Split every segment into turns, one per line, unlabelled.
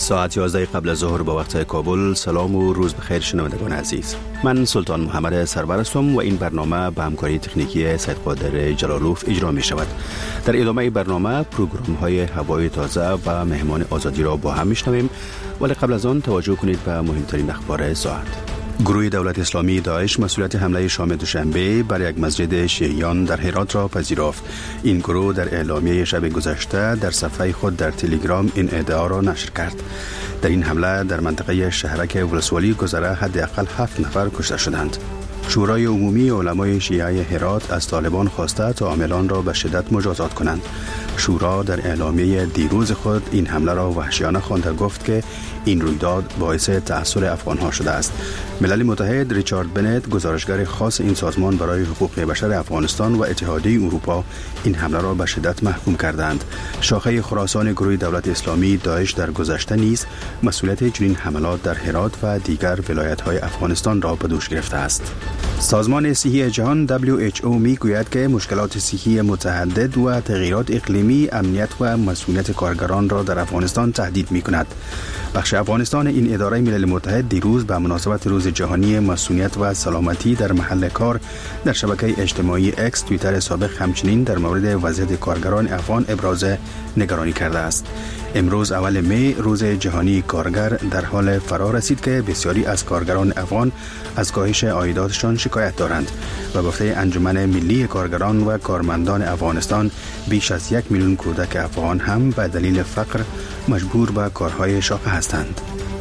ساعت 11 قبل از ظهر با وقت کابل. سلام و روز بخیر شنوندگان عزیز. من سلطان محمد سرور هستم و این برنامه به همکاری تکنیکی سید قادر جلالوف اجرا می شود. در ادامه برنامه پروگرام های هوای تازه و مهمان آزادی را با هم میشنویم، ولی قبل از آن توجه کنید به مهمترین اخبار ساعت. گروه دولت اسلامی داعش مسئولیت حمله شام دوشنبه بر یک مسجد شیعیان در هرات را پذیرفت. این گروه در اعلامیه شب گذشته در صفحه خود در تلگرام این ادعا را نشر کرد. در این حمله در منطقه شهرک ولسوالی گذره حداقل 7 نفر کشته شدند. شورای عمومی علمای شیعه هرات از طالبان خواسته تا عاملان را به شدت مجازات کنند. شورا در اعلامیه دیروز خود این حمله را وحشیانه خوانده گفت که این رویداد باعث تأثیر افغانها شده است. ملل متحد ریچارد بنت، گزارشگر خاص این سازمان برای حقوق بشر افغانستان و اتحادیه اروپا، این حمله را به شدت محکوم کردند. شاخه خراسان گروه دولت اسلامی داعش در گذشته نیز مسئولیت چنین حملات در هرات و دیگر ولایت‌های افغانستان را به دوش گرفته است. سازمان صحی جهان WHO میگوید که مشکلات صحی متعدد و تغییرات اقلیمی امنیت و مسئولیت کارگران را در افغانستان تهدید می‌کند. بخش افغانستان این اداره ملل متحد دیروز به مناسبت روز جهانی مسئولیت و سلامتی در محل کار در شبکه اجتماعی اکس توییتر سابق همچنین در مورد وضعیت کارگران افغان ابراز نگرانی کرده است. امروز اول می روز جهانی کارگر در حال فرا رسید که بسیاری از کارگران افغان از کاهش عایداتشان شکایت دارند و گفته انجمن ملی کارگران و کارمندان افغانستان بیش از 1 میلیون کودک افغان هم به دلیل فقر مجبور به کارهای شاقه هستند.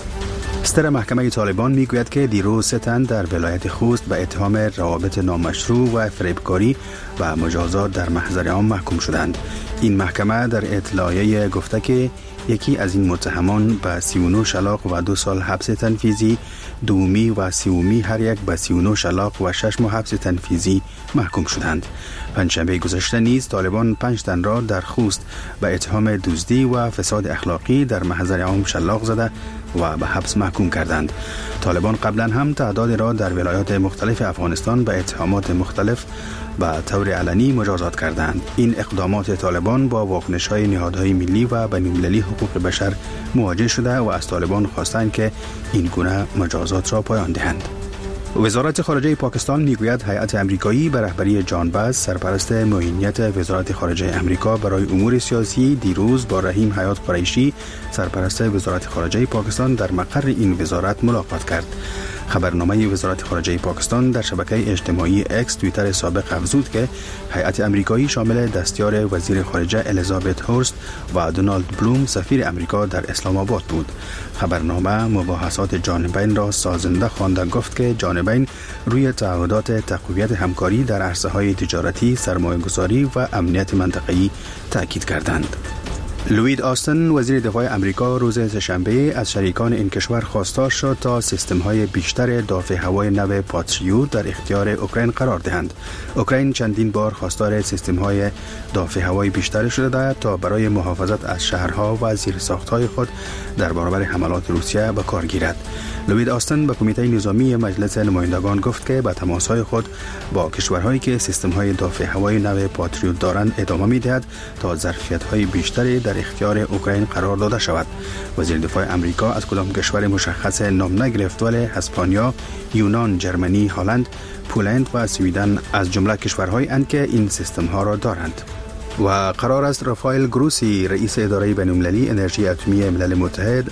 صدر محکمه طالبان میگوید که دیروز 3 تن در ولایت خوست به اتهام روابط نامشروع و فریبکاری و مجازات در محضر عام محکوم شدند. این محکمه در اطلاعیه گفته که یکی از این متهمان به 39 شلاق و 2 سال حبس تنفیذی، دومی و سومی هر یک به 39 شلاق و 6 ماه حبس تنفیذی محکوم شدند. پنجشنبه گذشته نیز طالبان 5 تن را در خوست به اتهام دزدی و فساد اخلاقی در محضر عام شلاق زده و به حبس محکوم کردند. طالبان قبلا هم تعداد را در ولایات مختلف افغانستان به اتهامات مختلف به طور علنی مجازات کردند. این اقدامات طالبان با واکنش‌های نهادهای ملی و بین‌المللی حقوق بشر مواجه شده و از طالبان خواستند که این گونه مجازات را پایان دهند. وزارت خارجه پاکستان میگوید هیئت امریکایی به رهبری جان باز، سرپرست معینیت وزارت خارجه امریکا برای امور سیاسی، دیروز با رحیم حیات قریشی، سرپرست وزارت خارجه پاکستان در مقر این وزارت ملاقات کرد. خبرنامه وزارت خارجه پاکستان در شبکه اجتماعی اکس توییتر سابق افزود که هیئت امریکایی شامل دستیار وزیر خارجه الیزابت هورست و دونالد بلوم سفیر امریکا در اسلام آباد بود. خبرنامه مباحثات جانبین را سازنده خوانده گفت که جانبین روی تعهدات تقویت همکاری در عرصه‌های تجارتی، سرمایه‌گذاری و امنیت منطقه‌ای تاکید کردند. لوید آستن وزیر دفاع امریکا روز سه‌شنبه از شریکان این کشور خواستار شد تا سیستم‌های بیشتر دافع هوای نو پاتریوت در اختیار اوکراین قرار دهند. اوکراین چندین بار خواستار سیستم‌های دافع هوای بیشتر شده تا برای محافظت از شهرها و زیرساخت‌های خود در برابر حملات روسیه به کار گیرد. لوید آستن به کمیته نظامی مجلس نمایندگان گفت که به تماس‌های خود با کشورهایی که سیستم‌های دافع هوای نو پاتریوت دارند ادامه می‌دهد تا ظرفیت‌های بیشتری در اختیار اوکراین قرار داده شود. وزیر دفاع امریکا از کدام کشور مشخص نام نگرفت، ولی اسپانیا، یونان، جرمنی، هلند، پولند و سوئدن از جمله کشورهایی اند که این سیستم‌ها را دارند. و قرار است رافائل گروسی رئیس اداره بین‌المللی انرژی اتمی ملل متحد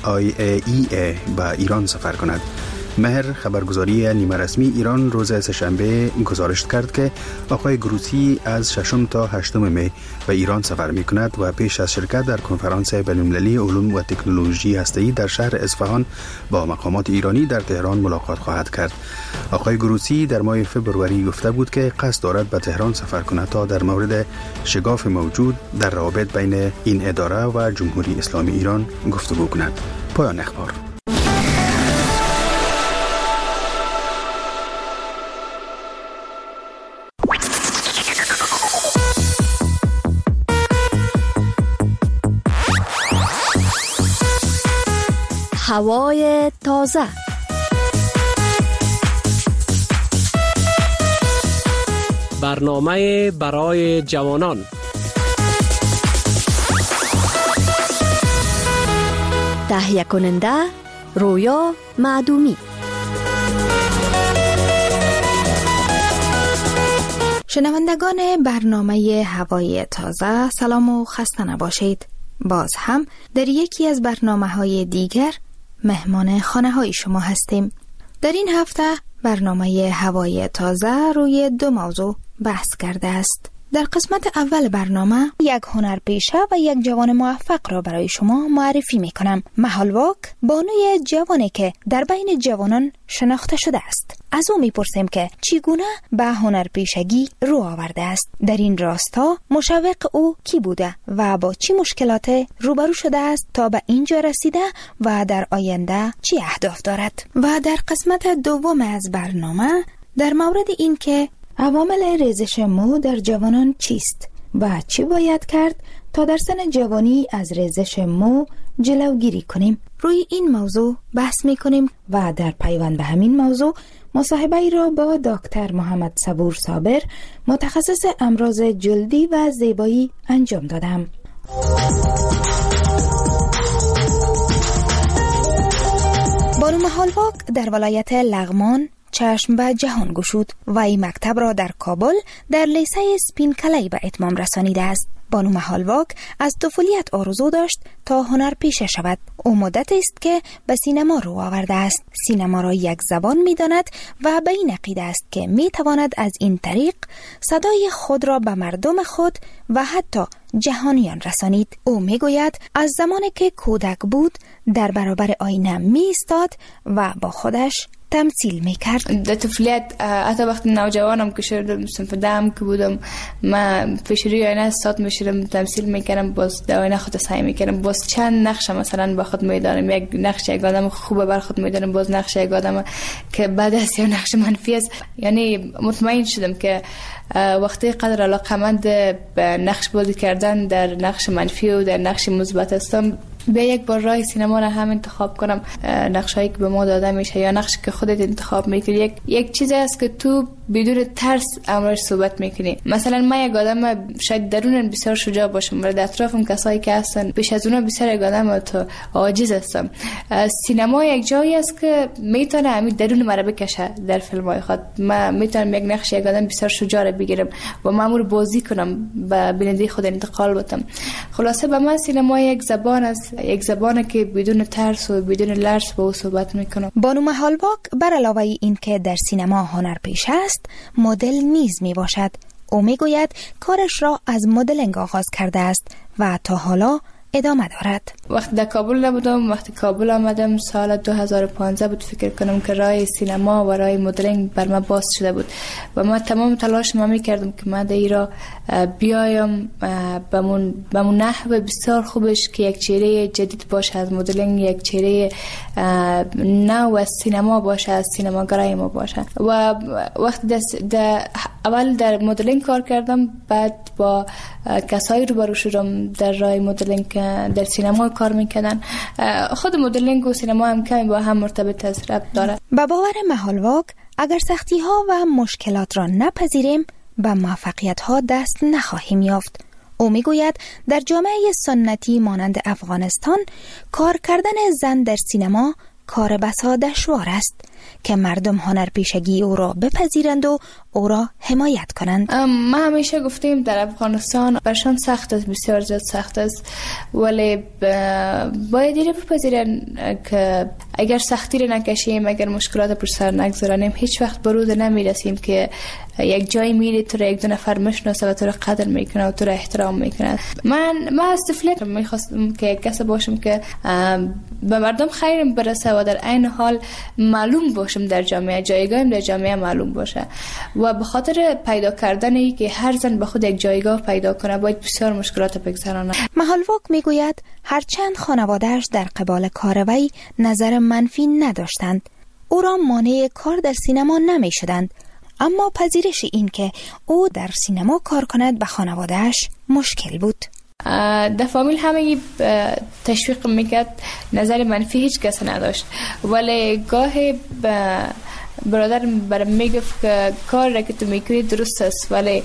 IAEA به ایران سفر کند. مهر خبرگزاری نیمه رسمی ایران روز سه‌شنبه گزارش کرد که آقای گروسی از 6 تا 8 می به ایران سفر می کند و پیش از شرکت در کنفرانس بین‌المللی علوم و تکنولوژی هسته‌ای در شهر اصفهان با مقامات ایرانی در تهران ملاقات خواهد کرد. آقای گروسی در ماه فوریه گفته بود که قصد دارد به تهران سفر کند تا در مورد شگاف موجود در روابط بین این اداره و جمهوری اسلامی ایران گفتگو کند. پایان اخبار.
هوای تازه.
برنامه برای جوانان.
تهیه کننده رویا معدومی.
شنوندگان برنامه هوای تازه، سلام و خسته نباشید. باز هم در یکی از برنامه‌های دیگر مهمان خانه‌های شما هستیم. در این هفته برنامه هوای تازه روی 2 موضوع بحث کرده است. در قسمت اول برنامه یک هنرپیشه و یک جوان موفق را برای شما معرفی می کنم. محالواک بانوی جوانی که در بین جوانان شناخته شده است. از او می پرسیم که چگونه به هنرپیشگی رو آورده است. در این راستا مشوق او کی بوده و با چه مشکلات روبرو شده است تا به اینجا رسیده و در آینده چه اهداف دارد. و در قسمت دوم از برنامه در مورد این که عوامل ریزش مو در جوانان چیست و چی باید کرد تا در سن جوانی از ریزش مو جلوگیری کنیم، روی این موضوع بحث می کنیم و در پیوند به همین موضوع مصاحبه ای را با دکتر محمد صبور صابر، متخصص امراض جلدی و زیبایی انجام دادم. بانو محالواک در ولایت لغمان چشم به جهان گشود و این مکتب را در کابل در لیسه سپین کلی به اتمام رسانیده است. بانو محالواک از طفولیت آرزو داشت تا هنرپیشه شود. او مدت است که به سینما رو آورده است. سینما را یک زبان می داند و به این عقیده است که می تواند از این طریق صدای خود را به مردم خود و حتی جهانیان رسانید. او می گوید از زمانی که کودک بود در برابر آینه می ایستاد و با خودش تمثیل میکرد.
در طفولیت حتی وقتی نوجوانم که شدم صنف دهم که بودم، من پیش روی آینه استاد میشدم تمثیل میکردم، باز در آینه خود سعی میکردم باز چند نقش مثلا با خود میدارم، یک نقش یک آدم خوبه بر خود میدارم، باز نقش یک آدم که بد است یا نقش منفی است. یعنی مطمئن شدم که وقتی قدر علاقمند به نقش بازی کردن در نقش منفی و در نقش مثبت هستم، بیا یک بار راه سینما را هم انتخاب کنم. نقشایی که به ما داده میشه یا نقشی که خودت انتخاب میکنی یک چیزی است که تو بدون ترس امرش صحبت میکنی. مثلا من یک آدم شاید درون بسیار شجاع باشم ولی در اطرافم کسایی که هستن بیش از اونا بسیار یک آدم تو عاجز هستم. سینما یک جایی است که میتونه همین درون مرا بکشه. در فیلم‌های خود من میتونم یک نقش یک آدم بسیار شجاع بگیرم و مامور بازی کنم به بیننده خود انتقال بدم. خلاصه به من سینما یک زبان است، یک زبانی که بدون ترس و بدون لرز با او صحبت میکنم.
بانو محالواک بر علاوه این که در سینما هنرپیشه است، مدل نیز می باشد. او می گوید کارش را از مدلینگ آغاز کرده است و تا حالا ادامه دارد.
وقتی در کابل نبودم، وقتی کابل آمدم سال 2015 بود، فکر کنم که راه سینما و راه مدلینگ بر من باز شده بود و من تمام تلاش می کردم که من در ایران بیایم به من نحو بسیار خوبش که یک چهره جدید باشه از مدلینگ، یک چهره نو از سینما باشه، از سینماگرای ما باشه. و وقتی اول در مدلینگ کار کردم، بعد با کسایی روبرو شدم در راه مدلینگ در سینما کار میکنن. خود مدلینگ و سینما هم کمی با هم مرتبط است، ربط داره.
با باور محالواک اگر سختی ها و مشکلات را نپذیریم به موفقیت ها دست نخواهیم یافت. او میگوید در جامعه سنتی مانند افغانستان کار کردن زن در سینما کار بسا دشوار است که مردم هنرپیشگی او را بپذیرند و او را حمایت کنند.
ما همیشه گفتیم در افغانستان برشان سخت است، بسیار زیاد سخت است، ولی باید ایره بپذیرن که اگر سختی را نکشیم، اگر مشکلات پر سر نگذاریم، هیچ وقت برود نمیرسیم که یک جایی میری تو را یک دو نفر میشناسه و تو را قدر میکنه و تو را احترام میکنه. من از طفولیت میخواستم که یک کس باشم که به مردم خیرم برسه و در عین حال معلوم باشم در جامعه، جایگاهم در جامعه معلوم باشه. و به خاطر پیدا کردنی که هر زن به خود یک جایگاه پیدا کنه باید بسیار مشکلات بگذرانه.
محالواک میگوید هرچند خانواده‌اش در قبال کار وی نظر منفی نداشتند، او را مانع کار در سینما نمی شدند، اما پذیرش این که او در سینما کار کند به خانواده‌اش مشکل بود.
در فامیل همه تشویق میکرد، نظر منفی هیچ کس نداشت، ولی گاهی برادر برام میگفت که کار را که تو میکنی درست است، ولی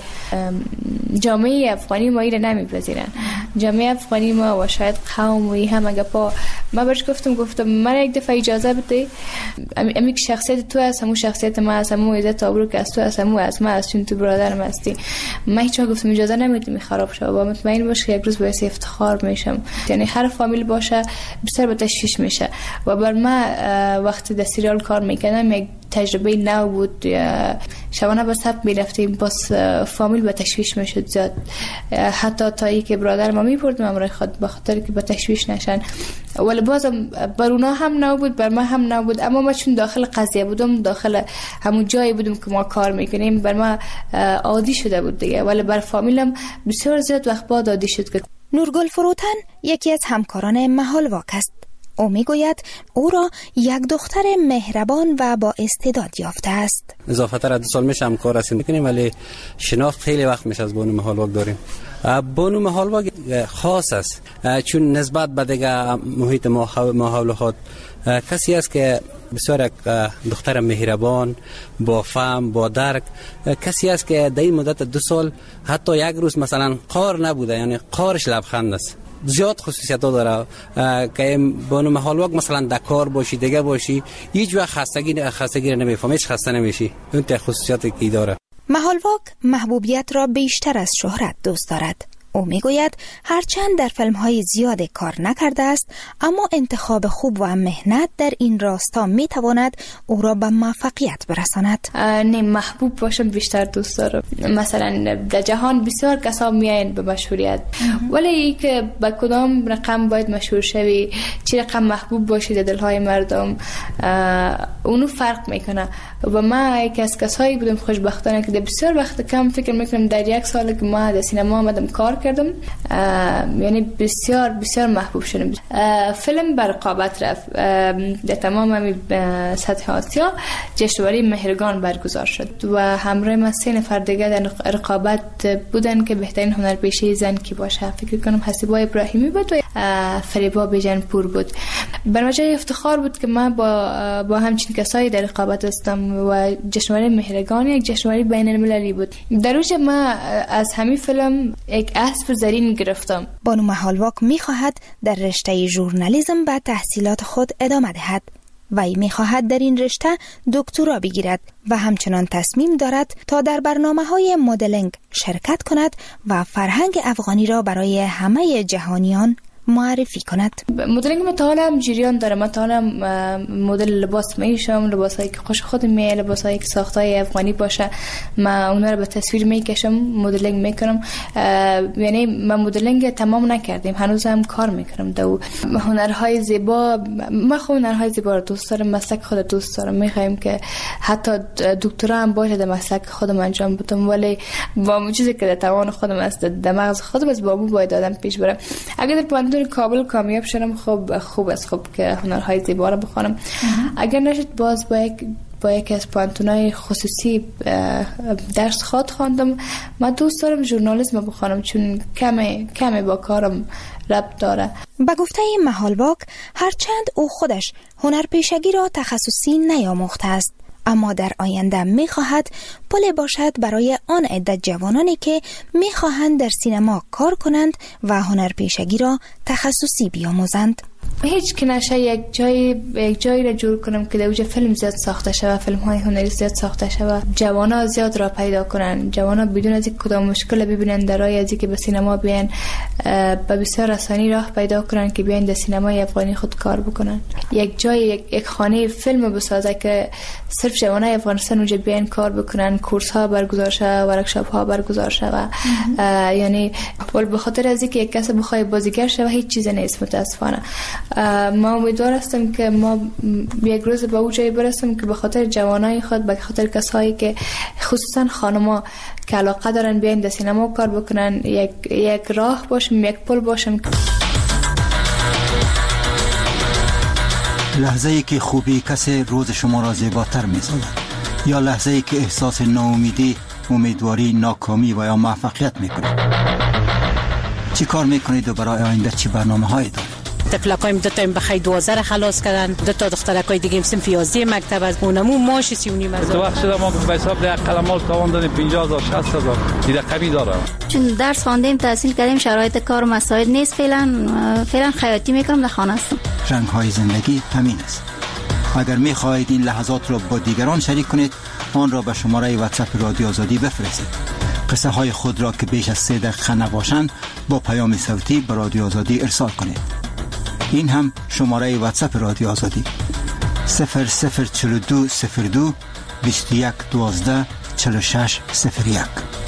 جامعه افغانی ما ایره نمیپذیرن. جامعه افغانی ما و شاید قوم و هم اگه پا من برش گفتم من یک دفعه اجازه بده، امی که شخصیت تو هست همون شخصیت من هست، همون عزت آبرو که از تو هست همون از من هست، چون تو برادرم هستی. من هیچ وقت گفتم اجازه نمیدم خراب شه و مطمئن باش که یک روز باعث افتخار میشم. یعنی هر فامیل باشه بسیار به تشویش میشه و بر من وقتی در سریال کار میکردم یک تجربه نو بود. شبانه به سب میرفتیم باز فامیل به تشویش میشد زیاد، حتی تا ای که برادر ما میبردم امرای خود به خاطر که به تشویش نشن. ولی بازم بر اونا هم نو بود، بر ما هم نو بود، اما ما چون داخل قضیه بودم، داخل همون جایی بودم که ما کار میکنیم، بر ما عادی شده بود دیگه. ولی بر فامیلم بسیار زیاد وقت بعد عادی شد. که
نورگل فروتن یکی از همکاران محالواک است. او میگوید او را یک دختر مهربان و با استعداد یافته است.
اضافه تر 2 سال میشه همکار هستیم میکنیم، ولی شناخت خیلی وقت میشه از بانو محالواک داریم. بانو محالواک خاص است چون نسبت به دیگه محیط ماحول خود کسی است که بسیار یک دختر مهربان با فهم با درک، کسی است که در این مدت 2 سال حتی یک روز مثلا قار نبوده، یعنی قارش لبخند است. زیاد خصوصیت ها داره که بانو محالواک مثلا در کار باشی دیگه باشی هیچ وقت خستگی نمیفهمی، هیچ خسته نمیشی. اون ته خصوصیاتی که داره.
محالواک محبوبیت را بیشتر از شهرت دوست دارد. او میگوید هرچند در فیلم‌های زیاد کار نکرده است، اما انتخاب خوب و مهنت در این راستا میتواند او را به موفقیت برساند.
نه، محبوب باشم بیشتر دوست دارم. مثلا در جهان بسیار کسا میاین به مشهوریت، ولی ای که با کدام رقم باید مشهور شوی، چه رقم محبوب باشی در دلهای مردم، اونو فرق میکنه. و ما یکی از کسایی بودم خوشبختانه که در بسیار وقت کم فکر میکنم در 1 سال که ما در سینما آمدم کار کردم، یعنی بسیار بسیار محبوب شدم. فیلم بر رقابت رفت در تمام سطح آسیا، جشنواره مهرگان برگزار شد و همراه ما 3 نفر دیگه در رقابت بودن که بهترین هنرپیشه زن کی باشه. فکر کنم حسیبا ابراهیمی بود و فریبا بیژنپور بود. برای جای افتخار بود که من با همچین کسایی در رقابت هستم و جشنواره مهرگان یک جشنواره بین المللی بود. در اوج ما از همین فیلم یک اسب زرین گرفتم.
بانو محالواک می‌خواهد در رشته ژورنالیسم به تحصیلات خود ادامه دهد و می‌خواهد در این رشته دکترا بگیرد و همچنان تصمیم دارد تا در برنامه‌های مدلینگ شرکت کند و فرهنگ افغانی را برای همه جهانیان معرفی کند.
مدلینگ من تا حالا هم جریان داره. من تا حالا مدل لباس میشم، لباسایی که خوش خود میه، لباسایی که ساختای افغانی باشه، من اونا رو به تصویر میکشم، مدلینگ میکنم. یعنی من مدلینگ تمام نکردیم، هنوز هم کار میکنم. دو هنرهای زیبا، من خود هنرهای زیبا رو دوست دارم، مسلک خود دوست دارم. میخوایم که حتی دکترا هم باشه در مسلک خودم انجام بدم، ولی با چیزی که در توان خودم است، در مغز خودم است، با باید آدم پیش برم. اگر در کابل کامیاب شدم خوب است که هنرهای زیبا رو بخونم. اگر نشد باز با یکی از پانتونای خصوصی درس خواندم. من دوست دارم ژورنالیسم بخونم چون کمی با کارم ربط داره.
به گفته محالواک هرچند او خودش هنرپیشگی را تخصصی نیاموخته است، اما در آینده می‌خواهد پل باشد برای آن عدت جوانانی که می‌خواهند در سینما کار کنند و هنرپیشگی را تخصصی بیاموزند.
هیچ که نشه یک جایی را جور کنم که در اونجا فیلم زیاد ساخته شود، فیلم‌های هنری زیاد ساخته شود، جوانا زیاد را پیدا کنن، جوانا بدون از اینکه کدام مشکل ببینن در راه از اینکه به سینما بیان، به بسیار آسانی راه پیدا کنن که بیان در سینمای افغانی خود کار بکنن. یک جای یک خانه فیلم بسازه که صرف جوانای افغانستان اونجا بیان کار بکنن، کورس ها برگزار شود، ورکشاپ ها برگزار شود. یعنی به خاطر از اینکه یک کس بخواد بازیگر شود هیچ چیز نیست متاسفانه. ما امیدوار هستم که ما یک روز به اون جایی برسیم که به خاطر جوانای خود، به خاطر کسایی که خصوصا خانما که علاقه دارن بیاین در سینما کار بکنن، یک راه باشیم، یک پل باشیم.
لحظه‌ای که خوبی کسی روز شما را زیباتر می‌سازد، یا لحظه‌ای که احساس ناامیدی، امیدواری، ناکامی و یا موفقیت می‌کنید. چی کار می‌کنید و برای آینده چی برنامه‌هایی دارید؟
تفلکایم 2 تا بخای 12 خلاص کردن، 2 تا دخترکای دیگه صنف 11 مکتب از اونمو ماش 3.5
تو وقت شده ما به حساب ده قلمال تاوان دادیم 50000 60000 دیگه کمی داره.
چون درس خواندیم تحصیل کردیم شرایط کار و مساعد نیست، فعلا خیاطی میکنم در خانه هستم.
رنگ های زندگی همین است. اگر می‌خواهید این لحظات را با دیگران شریک کنید، آن را به شماره واتساپ رادیو آزادی بفرستید. قصه های خود را که بیش از 3 دقیقه نباشند با پیام صوتی به رادیو آزادی ارسال کنید. این هم شماره واتساپ رادیو آزادی 004202 21 12 46 01.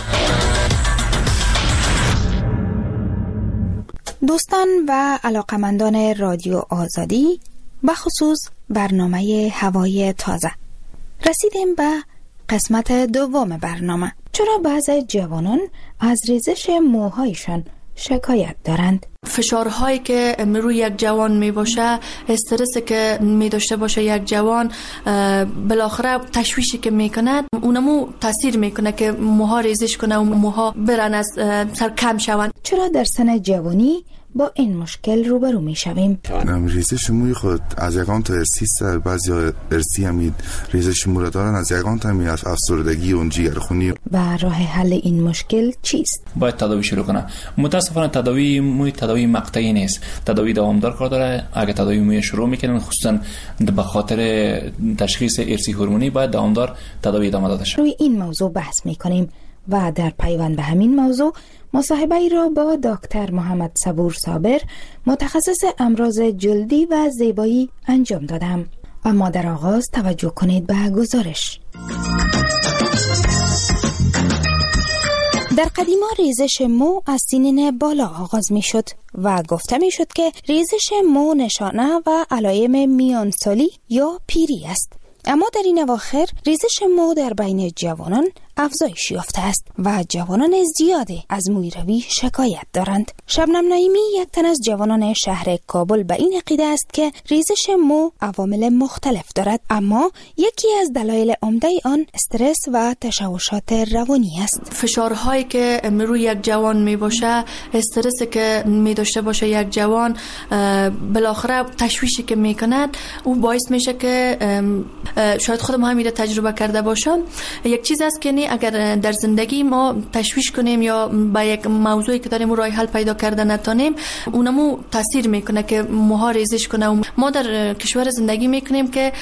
دوستان و علاقمندان رادیو آزادی، بخصوص برنامه هوای تازه، رسیدیم به قسمت دوم برنامه. چرا بعضی جوانان از ریزش موهایشان شکایت دارند؟
فشارهایی که روی یک جوان می باشه، استرسی که می داشته باشه یک جوان، بالاخره تشویشی که می کند اونمو تاثیر می کنه که موها ریزش کنه و موها برن از سر کم شوند.
چرا در سن جوانی با این مشکل روبرو می شویم؟
ریزش موی خود از یکان تا ارسی است، بعضی ارسی هم ریزش مو را دارن، از یکان تا هم افسردگی و جگرخونی.
و راه حل این مشکل چیست؟
باید تداوی شروع کنه. متاسفانه تداوی موی تداوی مقطعی نیست، تداوی دوامدار کار داره. اگه تداوی موی شروع میکنن، خصوصا به خاطر تشخیص ارسی هورمونی، باید دوامدار تداوی ادامه داده شه.
روی این موضوع بحث میکنیم و در پیوند به همین موضوع مصاحبه ای را با دکتر محمد صبور صابر، متخصص امراض جلدی و زیبایی انجام دادم. اما در آغاز توجه کنید به گزارش. در قدیما ریزش مو از سنین بالا آغاز می شد و گفته می شد که ریزش مو نشانه و علائم میانسالی یا پیری است. اما در این اواخر ریزش مو در بین جوانان افزایش یافته است و جوانان زیادی از مویروی شکایت دارند. شبنم نعیمی، یک تن از جوانان شهر کابل، به این عقیده است که ریزش مو عوامل مختلف دارد، اما یکی از دلایل عمده آن استرس و تشوشات روانی است.
فشارهایی که روی یک جوان می باشه، استرسی که می داشته باشه یک جوان، بالاخره تشویشی که می کند، او باعث میشه که شاید خودم هم تجربه کرده باشم. یک چیز است که اگر در زندگی ما تشویش کنیم یا با یک موضوعی که داریم راه حل پیدا کرده نتونیم، اونمو تاثیر میکنه که موها ریزش کنه. و ما در کشور زندگی میکنیم که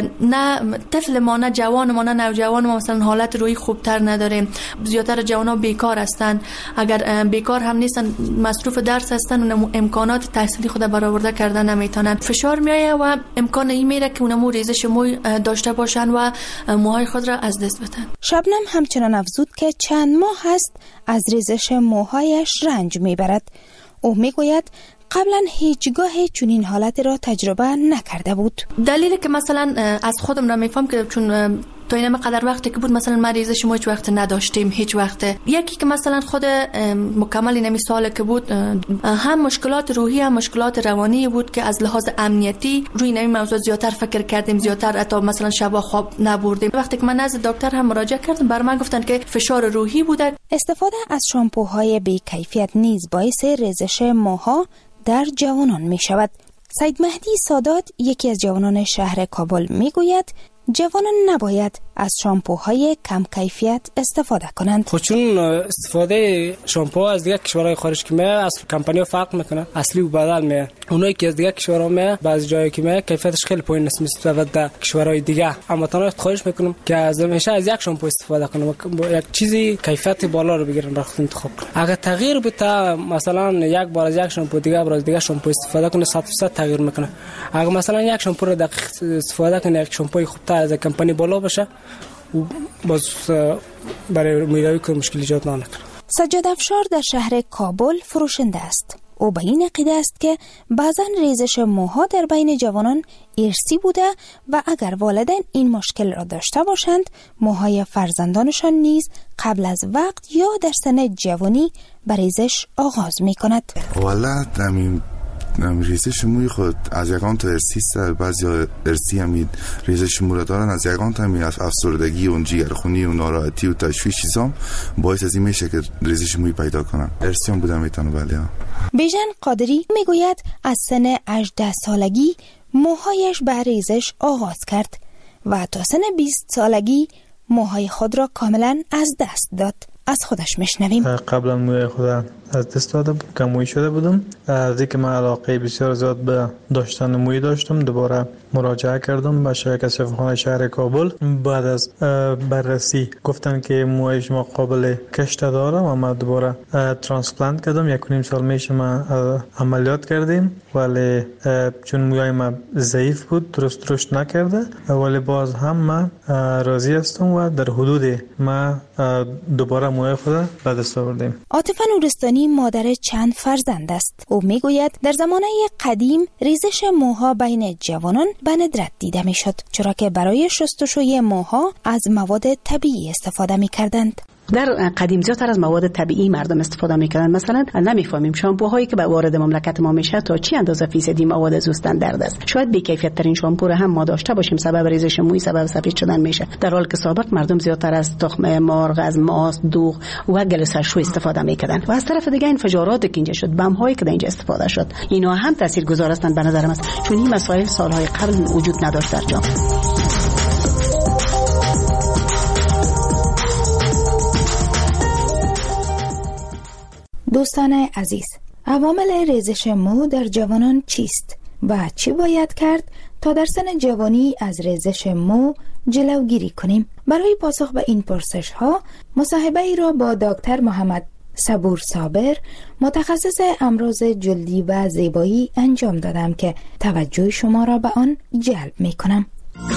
نه طفل ما، نه جوان ما، نه نوجوان ما مثلا حالت روحی خوبتر نداریم. زیادتر جوانا بیکار هستند. اگر بیکار هم نیستن، مصروف درس هستن، اونمو امکانات تحصیلی خود برآورده کردن نمیتونن. فشار میایه و امکان این میره که اونمو ریزش موی داشته باشن و موهای خود را از دست بدن.
شبنم همچنان افزود که چند ماه هست از ریزش موهایش رنج میبرد. او میگوید قبلا هیچگاه چنین حالتی را تجربه نکرده بود.
دلیلی که مثلا از خودم را میفهم که چون تا این قدر وقتی که بود مثلا ما ریزش مو هیچ وقت نداشتیم، هیچ وقت. یکی که مثلا خود مکمل نمی سال که بود، هم مشکلات روحی هم مشکلات روانی بود که از لحاظ امنیتی روی این موضوع زیادتر فکر کردیم، زیادتر حتی مثلا شب خواب نبردیم. وقتی که من نزد دکتر هم مراجعه کردم، بر من گفتن که فشار روحی بوده.
استفاده از شامپوهای بی کیفیت نیز باعث ریزش موها در جوانان می شود. سید مهدی سادات، یکی از جوانان شهر کابل، می گوید جوانان نباید از شامپوهای کم کیفیت استفاده کنند.
خب چون استفاده شامپو از دیگه کشورهای خارج که میاد، از کمپانی‌ها فرق میکنه، اصلی و بدل میاد. اونایی که از دیگه کشورها میاد، بعضی جایی که میاد کیفیتش خیلی پایین است نسبت به کشورهای دیگه. اما تنها خواهش میکنم که از همیشه از یک شامپو استفاده کنم، یک چیزی کیفیت بالا رو بگیرن برای خود انتخاب کنن. اگر تغییر بده، مثلا یک بار از یک شامپو دیگه بر از دیگه شامپو استفاده کنه، 100% تغییر میکنه. اگر مثلا یک شامپو رو دقیق استفاده کنه، یک شامپوی خوبتر از کمپانی بالا باشه، باز برای میروی که مشکل ایجاد نکنه.
سجاد افشار در شهر کابل فروشنده است. او به این عقیده است که بعضا ریزش موها در بین جوانان ارثی بوده و اگر والدین این مشکل را داشته باشند، موهای فرزندانشان نیز قبل از وقت یا در سن جوانی به ریزش آغاز می کند.
والا همین ریزش موی خود از یکان تا ارسی است، بعضی ارسی هم ریزش مو را دارن، از یکان تا هم افسردگی و جگرخونی و ناراحتی و تشویش چیزام باعث از این میشه که ریزش موی پیدا کنن. ارسی هم بودم میتونه. بله.
بیژن قادری میگوید از سن 18 سالگی موهایش به ریزش آغاز کرد و تا سن 20 سالگی موهای خود را کاملا از دست داد. از خودش میشنویم.
قبلا موی خود از دست داده بود، کموی شده بودم. از اینکه من علاقه بسیار زیاد به داشتن موی داشتم، دوباره مراجعه کردم به شرکت شفاخانه شهر کابل. بعد از بررسی گفتن که موی شما قابل کشت داره و من دوباره ترانسپلانت کردم. 1.5 سال میشه من عملیات کردیم، ولی چون موی من ضعیف بود، درست رشد نکرده، ولی باز هم من راضی هستم و در حدود من دوباره موی خود به دست آوردیم.
عاطفه نورستانی مادر چند فرزند است. او میگوید در زمانه قدیم ریزش موها بین جوانان به ندرت دیده میشد، چرا که برای شستشوی موها از مواد طبیعی استفاده میکردند.
در قدیم زیادتر از مواد طبیعی مردم استفاده میکردن. مثلا نمیفهمیم شامپوهایی که به وارد مملکت ما میشه تا چی اندازه فیصدی مواد زوستندرد است. شاید بی کیفیت ترین شامپو را هم ما داشته باشیم، سبب ریزش موی، سبب سفید شدن میشه، در حالی که سابق مردم زیادتر از تخم مرغ، از ماست، دوغ و گلوسرشو استفاده میکردن. و از طرف دیگه انفجارات که اینجا شد، بم هایی که اینجا استفاده شد، اینا هم تاثیرگذار هستند به نظر من، چون این مسائل سالهای قبل وجود نداشت در جامعه.
دوستان عزیز، عوامل ریزش مو در جوانان چیست و چی باید کرد تا در سن جوانی از ریزش مو جلوگیری کنیم؟ برای پاسخ به این پرسش ها مصاحبه ای را با دکتر محمد صبور صابر، متخصص امراض جلدی و زیبایی انجام دادم که توجه شما را به آن جلب می کنم.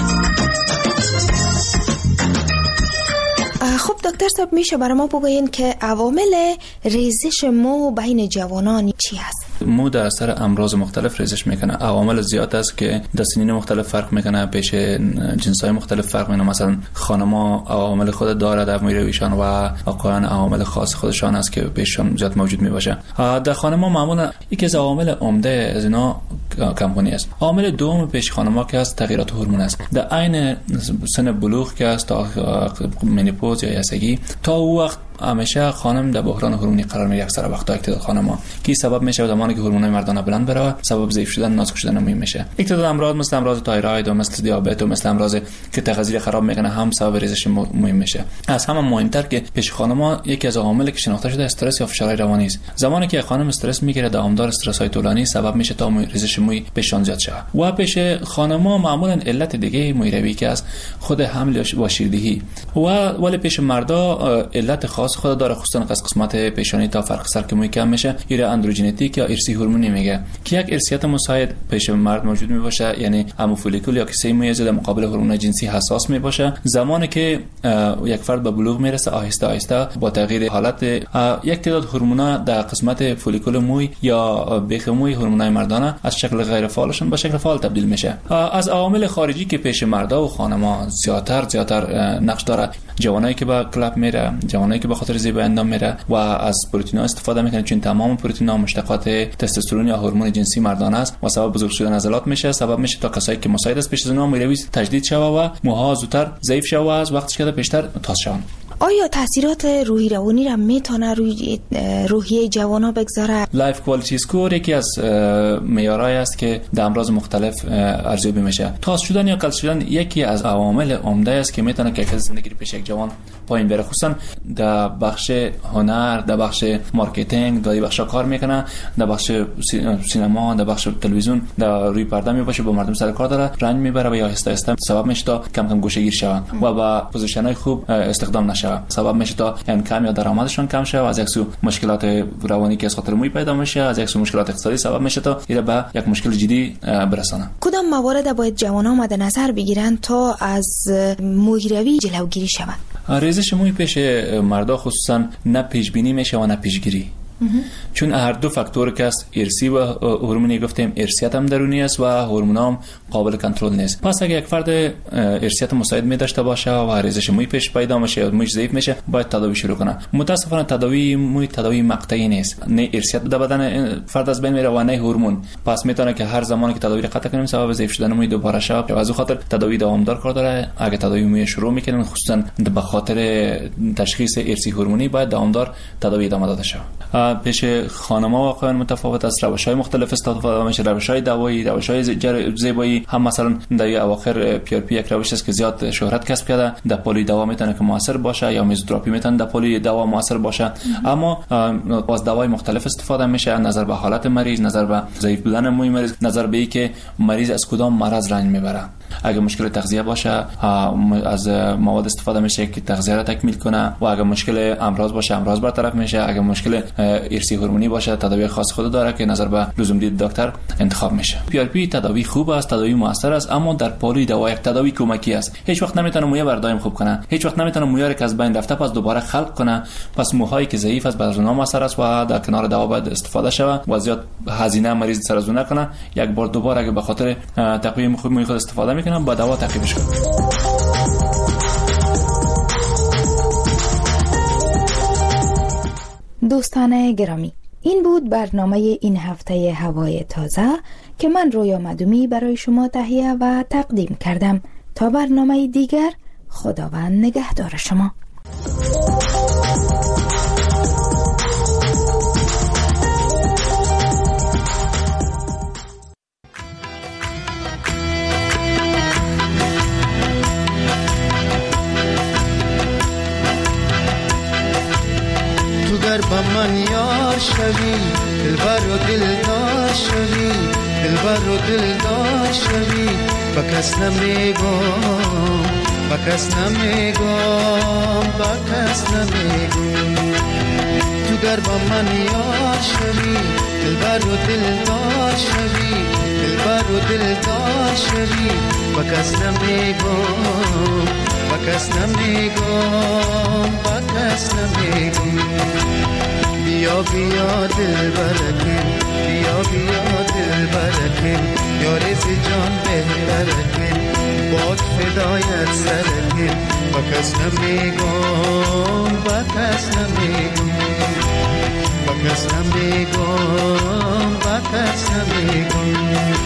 خب دکتر صاحب، میشه برای ما بگوین که عوامل ریزش مو بین جوانان چی هست؟
مو در اثر امراض مختلف ریزش میکنه. عوامل زیاد است که در سنین مختلف فرق میکنه، پیش جنسای مختلف فرق میکنه. مثلا خانم‌ها عوامل خود داره در موی رویشان و آقایان عوامل خاص خودشان است که پیششان زیاد موجود میباشه. در خانم‌ها معمولا یکی از عوامل عمده از اینا کمخونی است. عامل دوم پیش خانم‌ها که است تغییرات هورمون است. در عین سن بلوغ که است تا منیپوز یا یسگی، تا او وقت همیشه خانم در بحران هورمونی قرار میگیره. اکثر وقتا اکتداد خانم‌ها که سبب میشه زمانی که هورمونای مردانه بلند بره، سبب ضعیف شدن، نازک شدن موی میشه. اکتداد امراض مثل امراض تایروید و مثل دیابت و مثل امراض که تغذیه خراب میکنه هم سبب ریزش موی میشه. از همه مهمتر که پیش خانم‌ها یکی از عواملی که شناخته شده استرس یا فشار روانی است. زمانی که خانم استرس میگیره، دوامدار استرس های طولانی سبب میشه تا ریزش موی پیشان زیاد شه. و پیش خانم‌ها معمولا علت دیگه موی روی که است خود حمل و شیردهی، ولی پیش مردا علت خاص خود داره، خصوصا از قسمت پیشانی تا فرق سر که موی کم میشه، یا اندروژنتیک یا ارثی هورمونی میگه که یک ارثیت مساعد پیش مرد موجود میباشه، یعنی همو فولیکول یا کیسه موی در مقابل هورمون جنسی حساس میباشه. زمانی که یک فرد به بلوغ میرسه، آهسته آهسته با تغییر حالت یک تعداد هورمونا در قسمت فولیکول موی یا بیخ موی، هورمونای مردانه از شکل غیر فعالشون به شکل فعال تبدیل میشه. از عوامل خارجی که پیش مردا و خانم‌ها زیادتر نقش داره، جوانایی که با کلاب میره، جوانایی که به خاطر زیبایی اندام میره و از پروتئین استفاده میکنه، چون تمام پروتئین ها مشتقات تستوسترون یا هورمون جنسی مردانه است و سبب بزرگ شدن عضلات میشه، سبب میشه تا کسایی که مساعد است پیش از اونها موی تجدید شوه و موها زودتر ضعیف شوه و از وقتش که بیشتر تاس شون.
آیا تاثیرات روحی روانی را میتونه روی روحیه جوانا بگذاره؟
لایف کوالیتی اسکور یکی از معیارهای است که در امراض مختلف ارزیابی میشه. تاس شدن یا کل شدن یکی از عوامل عمده است که میتونه کیفیت زندگی پیش یک جوان پایین بره، خصوصا در بخش هنر، در بخش مارکتینگ، در بخش کار میکنه، در بخش سینما، در بخش تلویزیون، در روی پرده میباشه، با مردم سر کار داره، رنج میبره و یا آهسته آهسته سبب میشه تا کم کم گوشه‌گیر شون و با پوزیشن‌های خوب استخدام نشه، سبب میشه تا انکم یا درآمدشون کم شه و از یک سو مشکلات روانی که از خاطر موی پیدا میشه، از یک سو مشکلات اقتصادی سبب میشه تا اینا به یک مشکل جدی برسانه.
کدام موارد باید جوانان مد نظر بگیرن تا از موی روی جلوگیری شود؟
ریزش موی پیش مردا خصوصا نه پیش بینی میشه و نه پیشگیری. چون هر دو فاکتور که است، ارثی و هورمونی گفتیم، ارثیت هم درونی است و هورمون هم قابل کنترل نیست. پس اگه یک فرد ارثیت مساعد می داشته باشه و ریزش موی پیش پیدا میشه یا مویش ضعیف میشه، باید تداوی شروع کنه. متاسفانه تداوی موی تداوی مقطعی نیست، نه ارثیت در بدن فرد از بین میره و نه هورمون. پس میتونه که هر زمانی که تداوی قطع کنیم سبب ضعیف شدن موی دوباره شه. از خاطر تداوی دوامدار کار داره. اگه تداوی موی شروع میکنیم، خصوصا به خاطر تشخیص ارثی هورمونی، باید دوامدار تداوی ادامه داده شه. پیش خانم‌ها واقعا متفاوت است، روش‌های مختلف استفاده میشه، روش‌های دوایی، روش‌های زیبایی. هم مثلا در اواخر PRP یک روش است که زیاد شهرت کسب کرده، در پلی دوا میتونه که موثر باشه، یا میزوتراپی میتونه در پلی دوا موثر باشه. اما از دوای مختلف استفاده میشه، نظر به حالت مریض، نظر به ضعیف بودن موی مریض، نظر به اینکه مریض از کدام مرض رنج میبره. اگه مشکل تغذیه باشه، از مواد استفاده میشه که تغذیه را تکمیل کنه، و اگه مشکل امراض باشه، امراض برطرف میشه. اگه مشکل ارثی هورمونی باشه، تداوی خاص خود داره که نظر به لزوم دید دکتر انتخاب میشه. PRP تداوی خوب است، تداوی موثر است، اما در پالی دوا یک تداوی کمکی است. هیچ وقت نمیتونه موی بردایم خوب کنه، هیچ وقت نمیتونه موی که از بین رفته پس دوباره خلق کنه. پس موهایی که ضعیف است بر موثر است و در کنار دوا باید استفاده شود و زیاد هزینه مریض سر از اون نکنه. یک بار دوباره اگه به خاطر تقویم خوب موی خود استفاده میکنه، با دوا تعقیبش کنه.
دوستان گرامی، این بود برنامه این هفته هوای تازه که من رویا مدومی برای شما تهیه و تقدیم کردم. تا برنامه دیگر، خداوند نگهدار شما.
گر با من یار شوی، دلبر و دلدار شوی، دلبر و دلدار شوی، با کس نمیگم، با کس نمیگم، با کس نمیگم. تو گر با من یار شوی، دلبر و دلدار شوی، دلبر و دلدار شوی، با کس نمیگم، با کس نمیگم، با کس نمیگم. بیا بیا دل برکن، بیا بیا دل برکن، یار زی جان بهترکن، باد فدایت سرکن، با کس نمیگم، با کس نمیگم، با کس نمیگم، با کس نمیگم.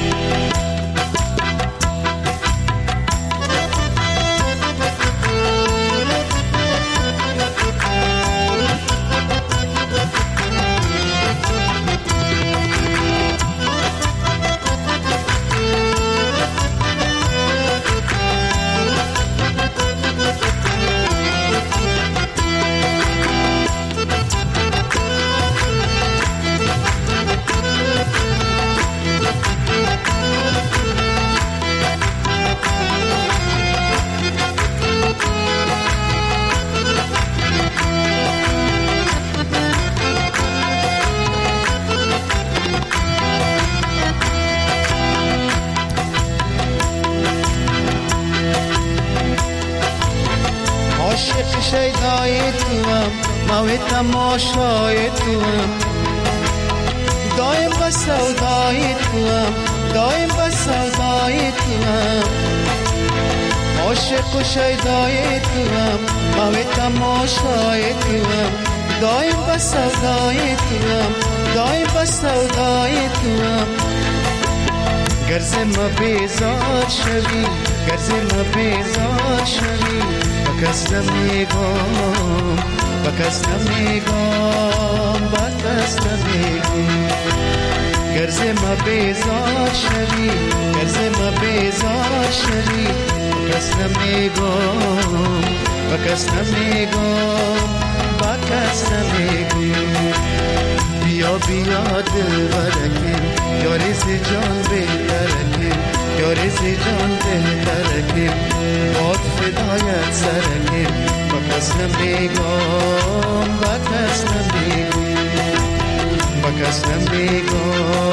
شیدای توام، موی تماشای توام، دایم با سودای توام، دایم با سودای توام. عاشق و شیدای توام، موی تماشای توام، دایم با سودای توام، دایم با سودای توام. گرز ما بیزار شوی، گرز ما بیزار شوی، با کس نمیگم، با کس نمیگم، با کس نمیگم. گرز ما بیزار شوی، گرز ما بیزار شوی، با کس نمیگم، با کس نمیگم، با کس نمیگم. بیا بیا دل برکن، یاری زی جان بهترکن، یاری زی جان بهترکن، باد فدایت سرکن، با کس نمیگم، با کس نمیگم، با کس نمیگم،